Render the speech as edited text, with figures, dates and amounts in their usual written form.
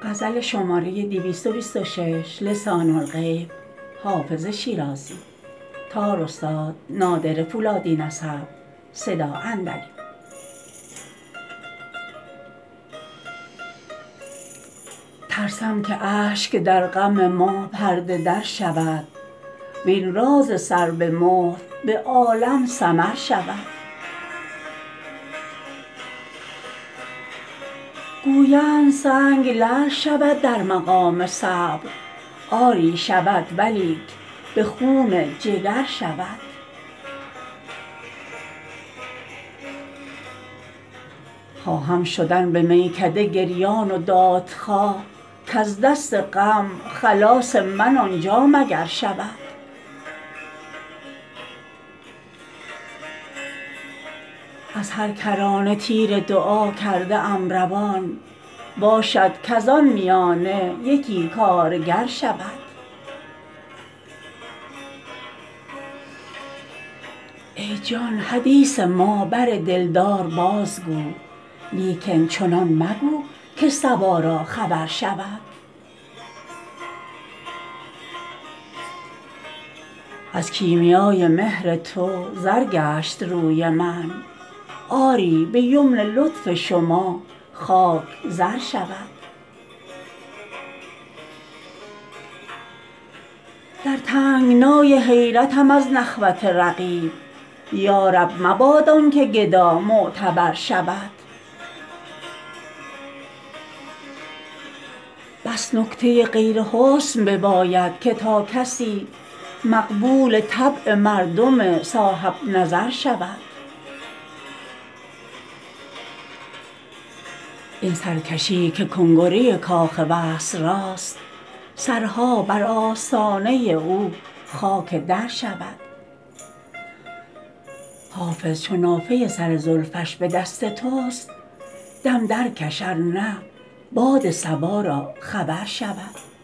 ترسم که اشک در غم ما پرده در شود وین راز سر به مهر به عالم سمر شود. گویند سنگ لعل شود در مقام صبر، آری شود ولیک به خون جگر شود. خواهم شدن به میکده گریان و دادخواه کز دست غم خلاص من آنجا مگر شود. از هر کرانه تیر دعا کرده ام روان باشد کزان میانه یکی کارگر شود. ای جان حدیث ما بر دلدار بازگو لیکن چنان مگو که صبا را خبر شود. از کیمیای مهر تو زر گشت روی من، آری به یمن لطف شما خاک زر شود. در تنگنای حیرتم از نخوت رقیب، یارب مباد آن که گدا معتبر شود. بس نکته غیر حسن بباید که تا کسی مقبول طبع مردم صاحب نظر شود. این سرکشی که کنگره کاخ وصل راست سرها بر آستانه او خاک در شود. حافظ چو نافه سر زلفش به دست توست دم درکش ار نه باد صبا را خبر شود.